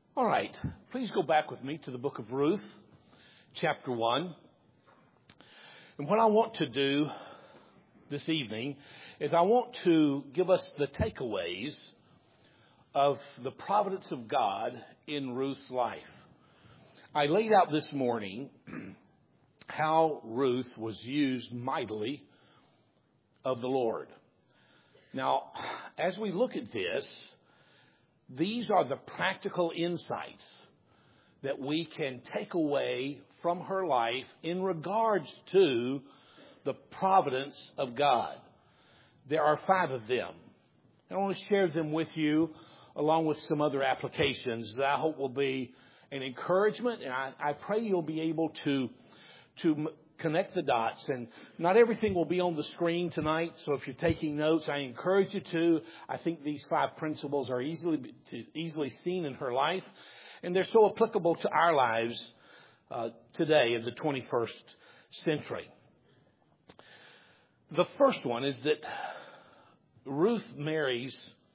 All right, please go back with me to the book of Ruth, chapter 1. And what I want to do this evening is I want to give us the takeaways of the providence of God in Ruth's life. I laid out this morning how Ruth was used mightily of the Lord. Now, as we look at this, these are the practical insights that we can take away from her life in regards to the providence of God. There are 5 of them. I want to share them with you along with some other applications that I hope will be an encouragement, and I pray you'll be able to connect the dots. And not everything will be on the screen tonight, so if you're taking notes, I encourage you to. I think these 5 principles are easily seen in her life, and they're so applicable to our lives today in the 21st century. The first one is that Ruth marries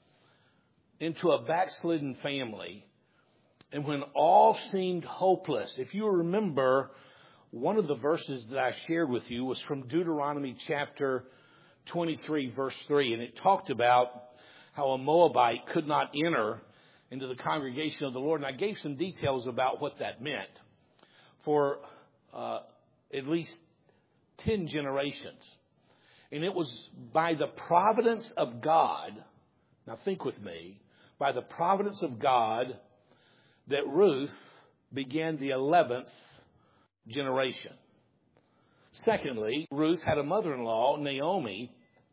into a backslidden family, and when all seemed hopeless. If you remember, one of the verses that I shared with you was from Deuteronomy chapter 23, verse 3. And it talked about how a Moabite could not enter into the congregation of the Lord. And I gave some details about what that meant for at least 10 generations. And it was by the providence of God, now think with me, by the providence of God that Ruth began the 11th generation. Secondly, Ruth had a mother-in-law, Naomi,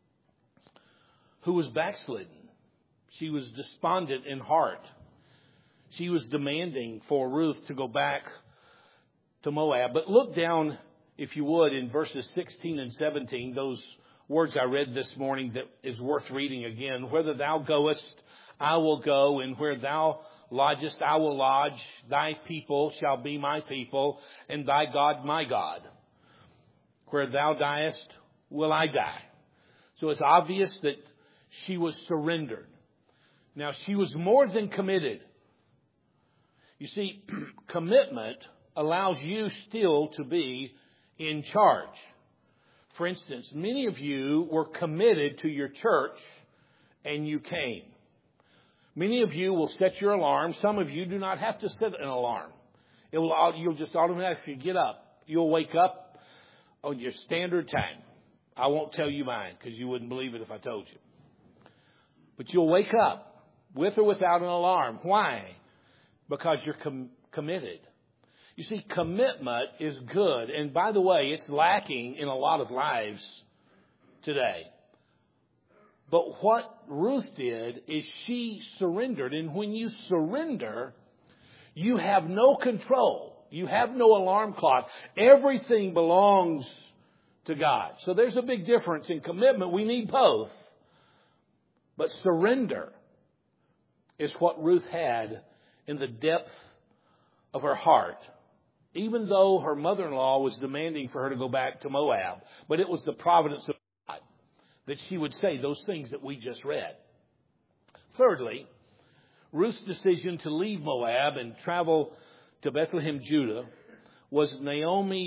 who was backslidden. She was despondent in heart. She was demanding for Ruth to go back to Moab. But look down, if you would, in verses 16 and 17, those words I read this morning that is worth reading again. Whither thou goest, I will go, and where thou lodgest, I will lodge. Thy people shall be my people, and thy God my God. Where thou diest, will I die. So it's obvious that she was surrendered. Now, she was more than committed. You see, commitment allows you still to be in charge. For instance, many of you were committed to your church, and you came. Many of you will set your alarm. Some of you do not have to set an alarm. You'll just automatically get up. You'll wake up on your standard time. I won't tell you mine because you wouldn't believe it if I told you. But you'll wake up with or without an alarm. Why? Because you're committed. You see, commitment is good. And by the way, it's lacking in a lot of lives today. But what Ruth did is she surrendered. And when you surrender, you have no control. You have no alarm clock. Everything belongs to God. So there's a big difference in commitment. We need both. But surrender is what Ruth had in the depth of her heart. Even though her mother-in-law was demanding for her to go back to Moab. But it was the providence of God that she would say those things that we just read. Thirdly, Ruth's decision to leave Moab and travel to Bethlehem, Judah, with Naomi,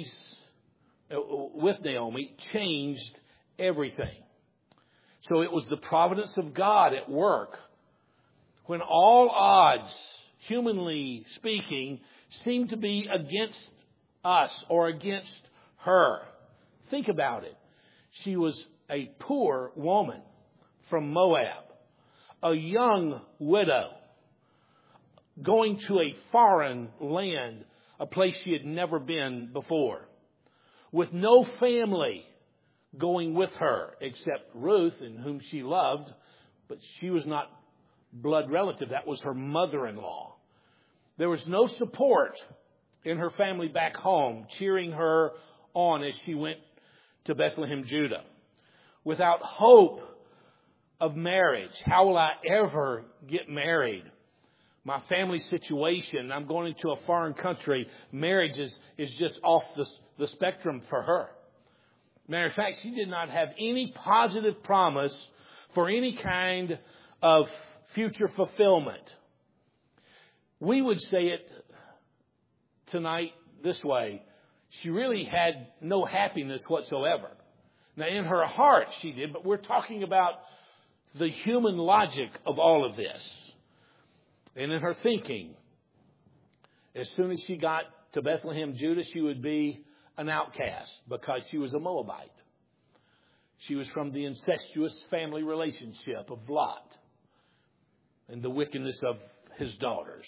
changed everything. So it was the providence of God at work. When all odds, humanly speaking, seemed to be against us or against her. Think about it. She was a poor woman from Moab, a young widow, going to a foreign land, a place she had never been before, with no family going with her except Ruth, in whom she loved, but she was not blood relative. That was her mother-in-law. There was no support in her family back home cheering her on as she went to Bethlehem, Judah. Without hope of marriage, how will I ever get married? My family situation, I'm going into a foreign country, marriage is just off the spectrum for her. Matter of fact, she did not have any positive promise for any kind of future fulfillment. We would say it tonight this way. She really had no happiness whatsoever. Now, in her heart she did, but we're talking about the human logic of all of this. And in her thinking, as soon as she got to Bethlehem, Judah, she would be an outcast because she was a Moabite. She was from the incestuous family relationship of Lot and the wickedness of his daughters.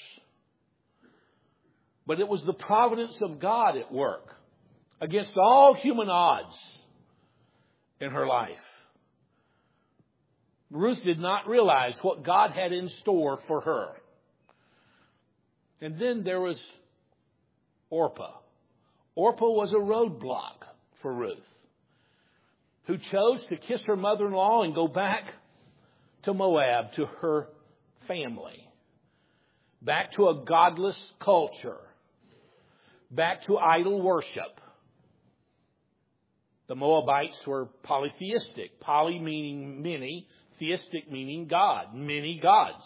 But it was the providence of God at work against all human odds in her life. Ruth did not realize what God had in store for her. And then there was Orpah. Orpah was a roadblock for Ruth, who chose to kiss her mother-in-law and go back to Moab, to her family, back to a godless culture, back to idol worship. The Moabites were polytheistic. Poly meaning many, theistic meaning God, many gods.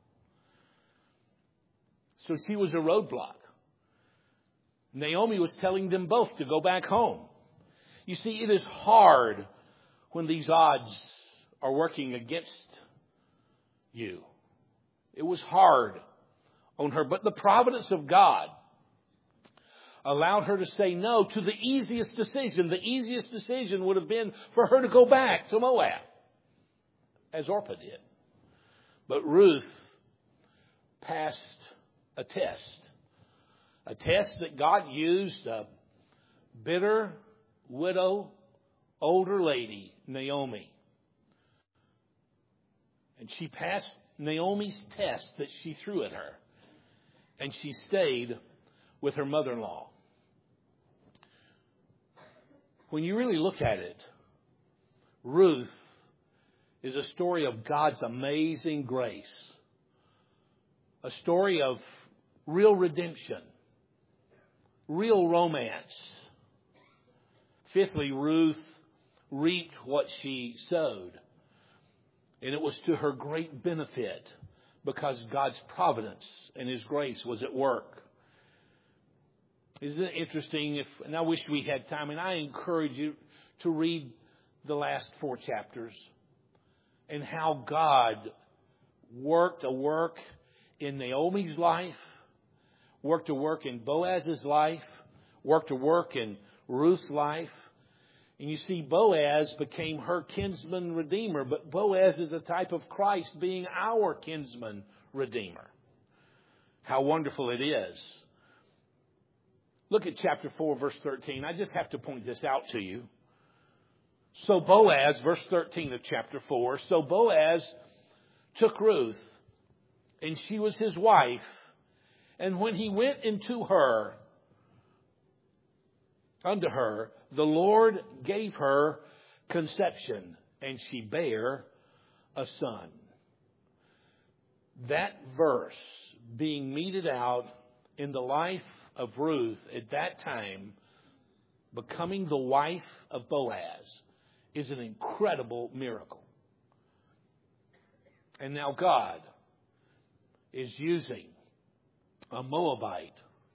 So she was a roadblock. Naomi was telling them both to go back home. You see, it is hard when these odds are working against you. It was hard on her, but the providence of God allowed her to say no to the easiest decision. The easiest decision would have been for her to go back to Moab, as Orpah did. But Ruth passed a test that God used a bitter widow, older lady, Naomi. And she passed Naomi's test that she threw at her. And she stayed with her mother-in-law. When you really look at it, Ruth is a story of God's amazing grace. A story of real redemption. Real romance. Fifthly, Ruth reaped what she sowed. And it was to her great benefit because God's providence and His grace was at work. Isn't it interesting? And I wish we had time, and I encourage you to read the last 4 chapters and how God worked a work in Naomi's life, worked a work in Boaz's life, worked a work in Ruth's life. And you see, Boaz became her kinsman redeemer, but Boaz is a type of Christ being our kinsman redeemer. How wonderful it is. Look at chapter 4, verse 13. I just have to point this out to you. So Boaz, verse 13 of chapter 4, so Boaz took Ruth, and she was his wife. And when he went into her, unto her, the Lord gave her conception, and she bare a son. That verse being meted out in the life of Ruth at that time, becoming the wife of Boaz, is an incredible miracle. And now God is using a Moabite,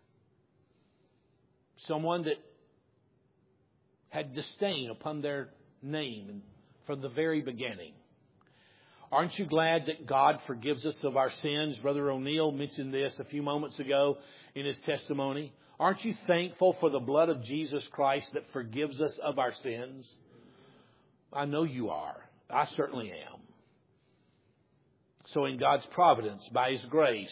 someone that had disdain upon their name from the very beginning. Aren't you glad that God forgives us of our sins? Brother O'Neill mentioned this a few moments ago in his testimony. Aren't you thankful for the blood of Jesus Christ that forgives us of our sins? I know you are. I certainly am. So in God's providence, by His grace,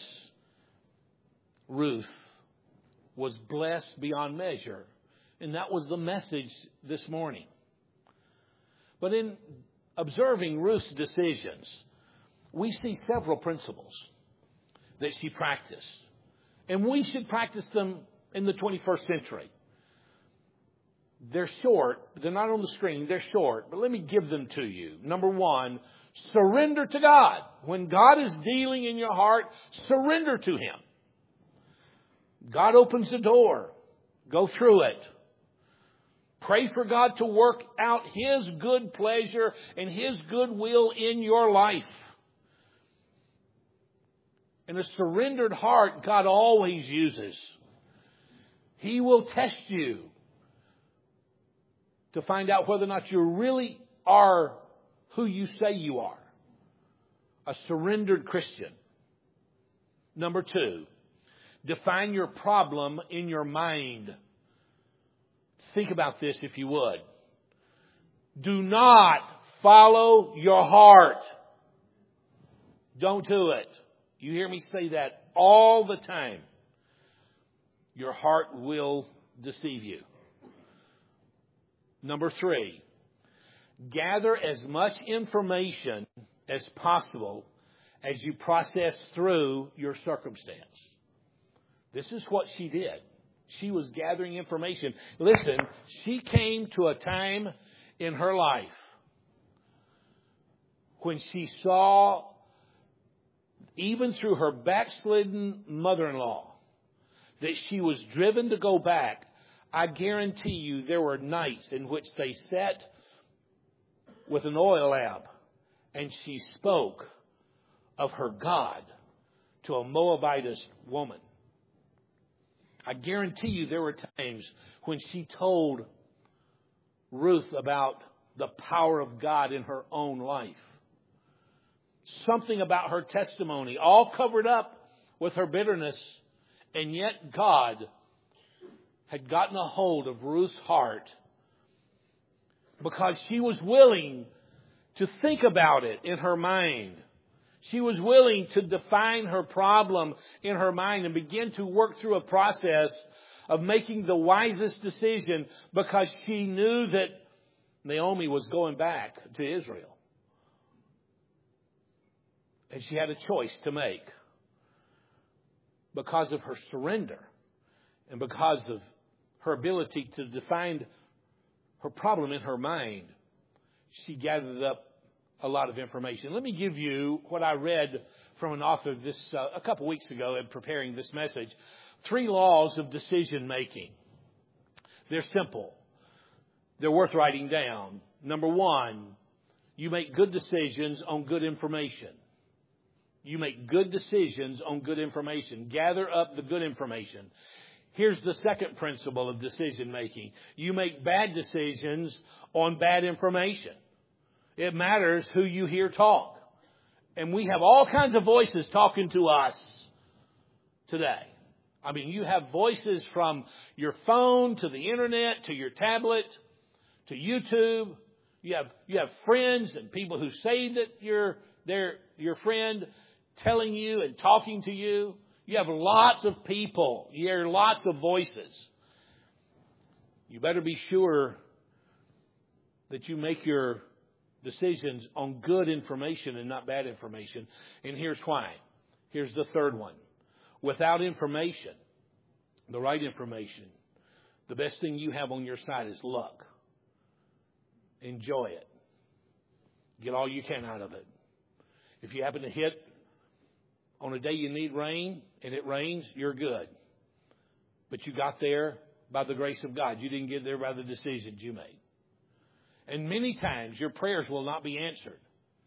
Ruth was blessed beyond measure. And that was the message this morning. But in observing Ruth's decisions, we see several principles that she practiced. And we should practice them in the 21st century. They're short. They're not on the screen. They're short. But let me give them to you. Number 1, surrender to God. When God is dealing in your heart, surrender to Him. God opens the door. Go through it. Pray for God to work out His good pleasure and His good will in your life. And a surrendered heart God always uses. He will test you to find out whether or not you really are who you say you are. A surrendered Christian. Number 2, define your problem in your mind. Think about this if you would. Do not follow your heart. Don't do it. You hear me say that all the time. Your heart will deceive you. Number 3, gather as much information as possible as you process through your circumstance. This is what she did. She was gathering information. Listen, she came to a time in her life when she saw, even through her backslidden mother-in-law, that she was driven to go back. I guarantee you there were nights in which they sat with an oil lamp and she spoke of her God to a Moabitess woman. I guarantee you there were times when she told Ruth about the power of God in her own life. Something about her testimony, all covered up with her bitterness, and yet God had gotten a hold of Ruth's heart because she was willing to think about it in her mind. She was willing to define her problem in her mind and begin to work through a process of making the wisest decision because she knew that Naomi was going back to Israel. And she had a choice to make. Because of her surrender and because of her ability to define her problem in her mind, she gathered up a lot of information. Let me give you what I read from an author a couple weeks ago in preparing this message. 3 laws of decision making. They're simple. They're worth writing down. Number 1, you make good decisions on good information. You make good decisions on good information. Gather up the good information. Here's the second principle of decision making. You make bad decisions on bad information. It matters who you hear talk. And we have all kinds of voices talking to us today. I mean, you have voices from your phone to the internet to your tablet to YouTube. You have friends and people who say that they're your friend telling you and talking to you. You have lots of people. You hear lots of voices. You better be sure that you make your decisions on good information and not bad information. And here's why. Here's the third one. Without information, the right information, the best thing you have on your side is luck. Enjoy it. Get all you can out of it. If you happen to hit on a day you need rain and it rains, you're good. But you got there by the grace of God. You didn't get there by the decisions you made. And many times your prayers will not be answered.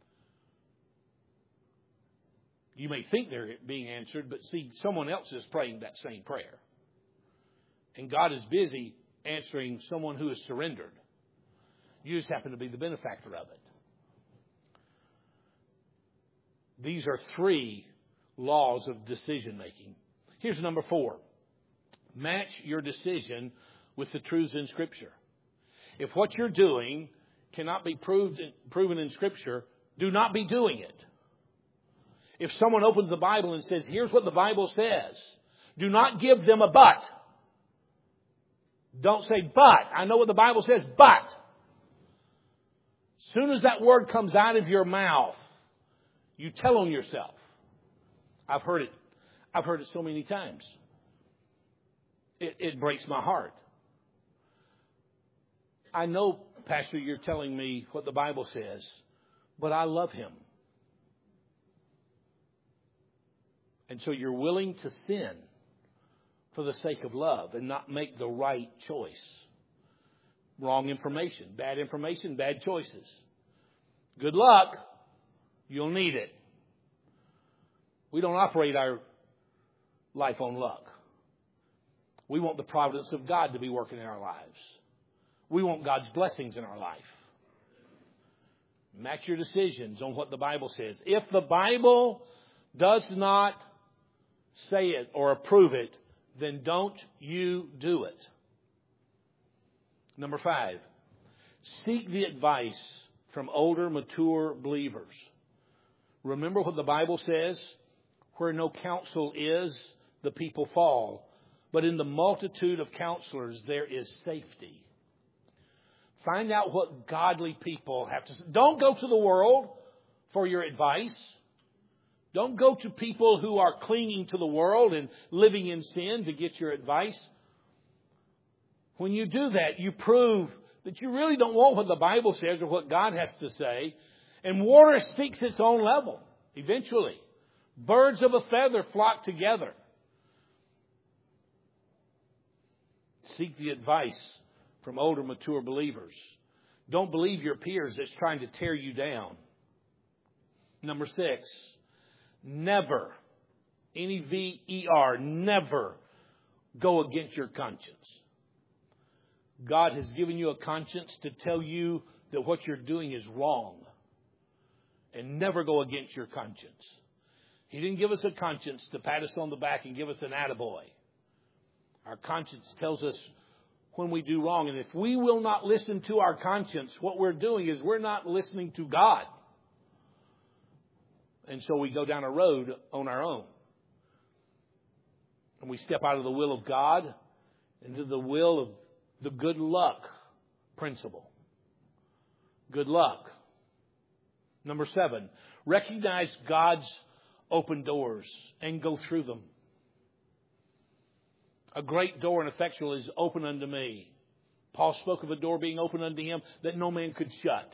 You may think they're being answered, but see, someone else is praying that same prayer. And God is busy answering someone who is surrendered. You just happen to be the benefactor of it. These are 3 laws of decision making. Here's number 4. Match your decision with the truths in Scripture. If what you're doing cannot be proven in Scripture, do not be doing it. If someone opens the Bible and says, here's what the Bible says, do not give them a but. Don't say, but. I know what the Bible says, but. As soon as that word comes out of your mouth, you tell on yourself. I've heard it. I've heard it so many times. It breaks my heart. I know, Pastor, you're telling me what the Bible says, but I love him. And so you're willing to sin for the sake of love and not make the right choice. Wrong information, bad choices. Good luck. You'll need it. We don't operate our life on luck. We want the providence of God to be working in our lives. We want God's blessings in our life. Match your decisions on what the Bible says. If the Bible does not say it or approve it, then don't you do it. Number 5, seek the advice from older, mature believers. Remember what the Bible says? Where no counsel is, the people fall. But in the multitude of counselors, there is safety. Find out what godly people have to say. Don't go to the world for your advice. Don't go to people who are clinging to the world and living in sin to get your advice. When you do that, you prove that you really don't want what the Bible says or what God has to say. And water seeks its own level eventually. Birds of a feather flock together. Seek the advice from older, mature believers. Don't believe your peers that's trying to tear you down. Number 6, never, N-E-V-E-R, never go against your conscience. God has given you a conscience to tell you that what you're doing is wrong. And never go against your conscience. He didn't give us a conscience to pat us on the back and give us an attaboy. Our conscience tells us when we do wrong. And if we will not listen to our conscience, what we're doing is we're not listening to God. And so we go down a road on our own. And we step out of the will of God into the will of the good luck principle. Good luck. Number 7, recognize God's open doors and go through them. A great door and effectual is open unto me. Paul spoke of a door being open unto him that no man could shut.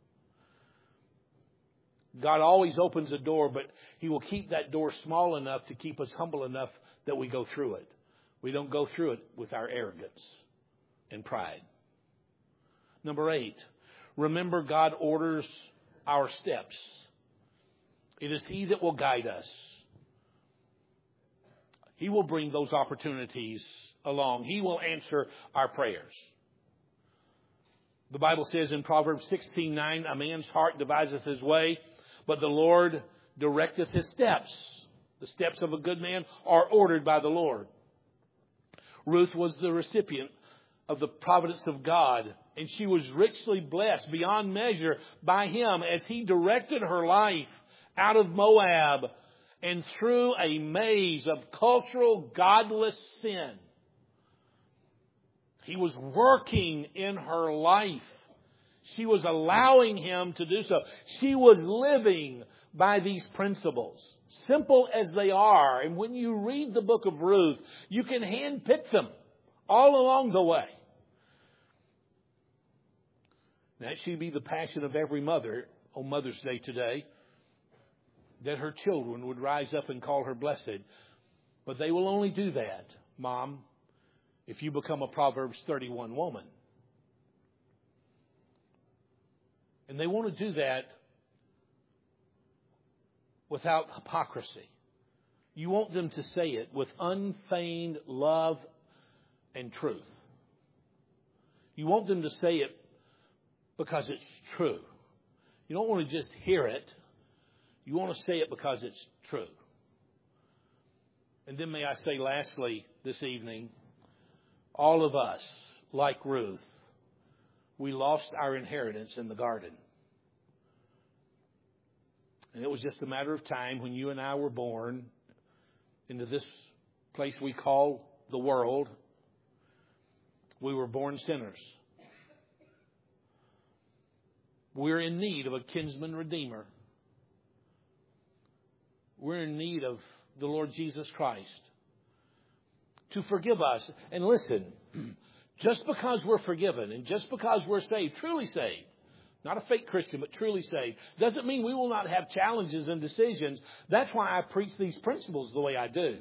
God always opens a door, but He will keep that door small enough to keep us humble enough that we go through it. We don't go through it with our arrogance and pride. Number 8, remember God orders our steps. It is He that will guide us. He will bring those opportunities along. He will answer our prayers. The Bible says in Proverbs 16:9, a man's heart deviseth his way, but the Lord directeth his steps. The steps of a good man are ordered by the Lord. Ruth was the recipient of the providence of God, and she was richly blessed beyond measure by Him as He directed her life out of Moab and through a maze of cultural godless sin. He was working in her life. She was allowing Him to do so. She was living by these principles, simple as they are. And when you read the book of Ruth, you can handpick them all along the way. That should be the passion of every mother on Mother's Day today, that her children would rise up and call her blessed. But they will only do that, Mom, if you become a Proverbs 31 woman. And they want to do that without hypocrisy. You want them to say it with unfeigned love and truth. You want them to say it because it's true. You don't want to just hear it. You want to say it because it's true. And then may I say lastly this evening, all of us, like Ruth, we lost our inheritance in the garden. And it was just a matter of time when you and I were born into this place we call the world. We were born sinners. We're in need of a kinsman redeemer. We're in need of the Lord Jesus Christ to forgive us. And listen, just because we're forgiven and just because we're saved, truly saved, not a fake Christian, but truly saved, doesn't mean we will not have challenges and decisions. That's why I preach these principles the way I do.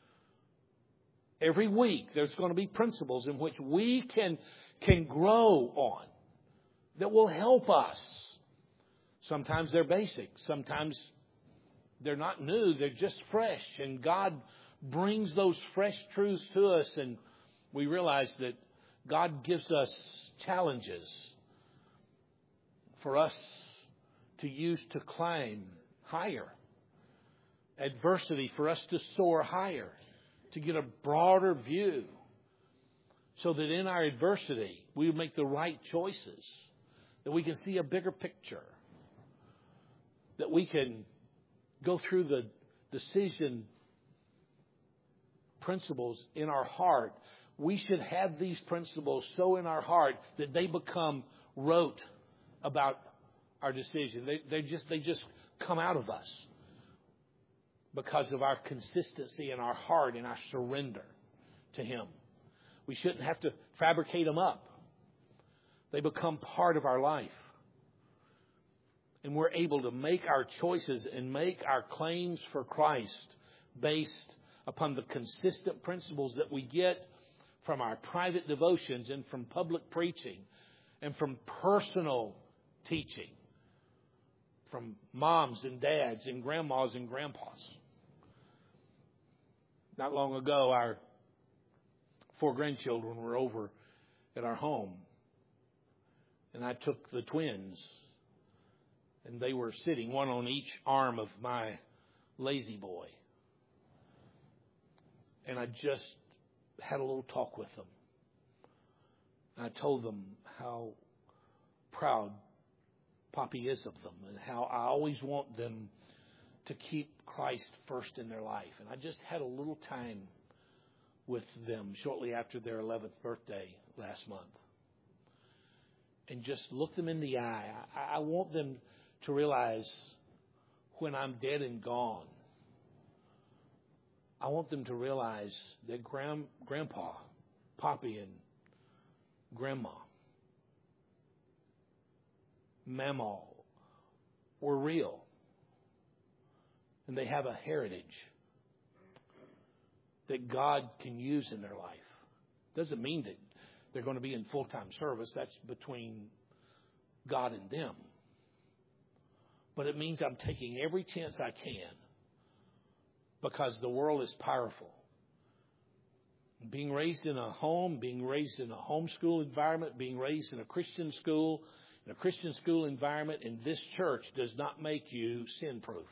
Every week there's going to be principles in which we can grow on that will help us. Sometimes they're basic. Sometimes They're not new. They're just fresh. And God brings those fresh truths to us. And we realize that God gives us challenges for us to use to climb higher. Adversity for us to soar higher, to get a broader view, so that in our adversity we make the right choices, that we can see a bigger picture, that we can go through the decision principles in our heart. We should have these principles so in our heart that they become rote about our decision. They just come out of us because of our consistency in our heart and our surrender to Him. We shouldn't have to fabricate them up. They become part of our life. And we're able to make our choices and make our claims for Christ based upon the consistent principles that we get from our private devotions and from public preaching and from personal teaching from moms and dads and grandmas and grandpas. Not long ago, our 4 grandchildren were over at our home, and I took the twins, and they were sitting one on each arm of my lazy boy. And I just had a little talk with them. I told them how proud Poppy is of them and how I always want them to keep Christ first in their life. And I just had a little time with them shortly after their 11th birthday last month. And just look them in the eye. I want them to realize when I'm dead and gone, I want them to realize that Grandpa, Poppy, and Grandma, Mama were real. And they have a heritage that God can use in their life. Doesn't mean that they're going to be in full-time service. That's between God and them. But it means I'm taking every chance I can because the world is powerful. Being raised in a home, being raised in a homeschool environment, being raised in a Christian school environment in this church does not make you sin-proof.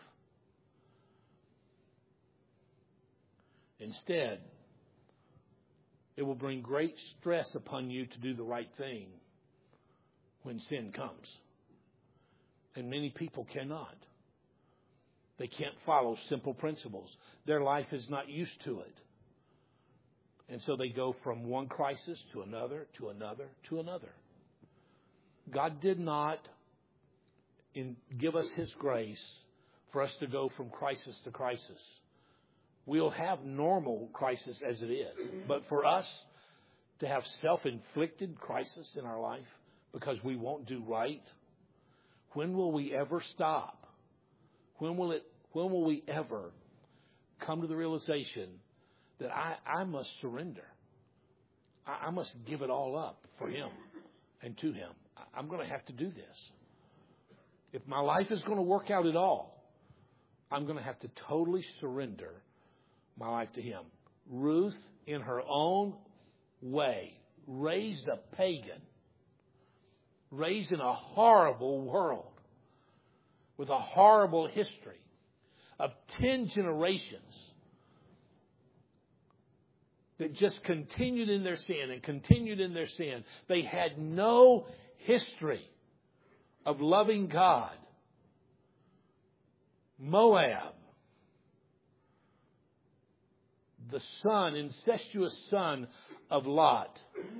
Instead, it will bring great stress upon you to do the right thing when sin comes. And many people cannot. They can't follow simple principles. Their life is not used to it. And so they go from one crisis to another, to another, to another. God did not give us His grace for us to go from crisis to crisis. We'll have normal crisis as it is. But for us to have self-inflicted crisis in our life because we won't do right, when will we ever stop? When will we ever come to the realization that I must surrender? I must give it all up for Him and to Him. I'm going to have to do this. If my life is going to work out at all, I'm going to have to totally surrender my life to Him. Ruth, in her own way, raised a pagan, raised in a horrible world with a horrible history of 10 generations that just continued in their sin and continued in their sin. They had no history of loving God. Moab, the incestuous son of Lot.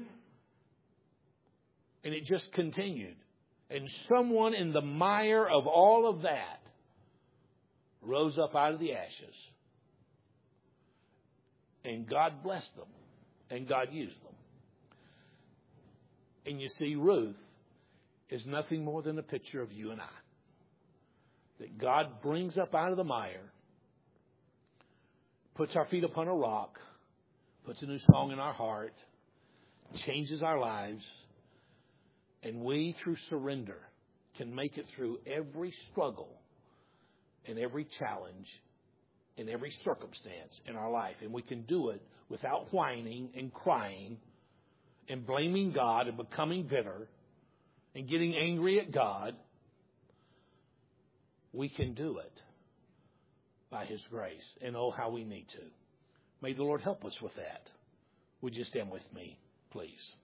And it just continued. And someone in the mire of all of that rose up out of the ashes. And God blessed them. And God used them. And you see, Ruth is nothing more than a picture of you and I. That God brings up out of the mire, puts our feet upon a rock, puts a new song in our heart, changes our lives, and we, through surrender, can make it through every struggle in every challenge, in every circumstance in our life. And we can do it without whining and crying and blaming God and becoming bitter and getting angry at God. We can do it by His grace. And oh, how we need to. May the Lord help us with that. Would you stand with me, please?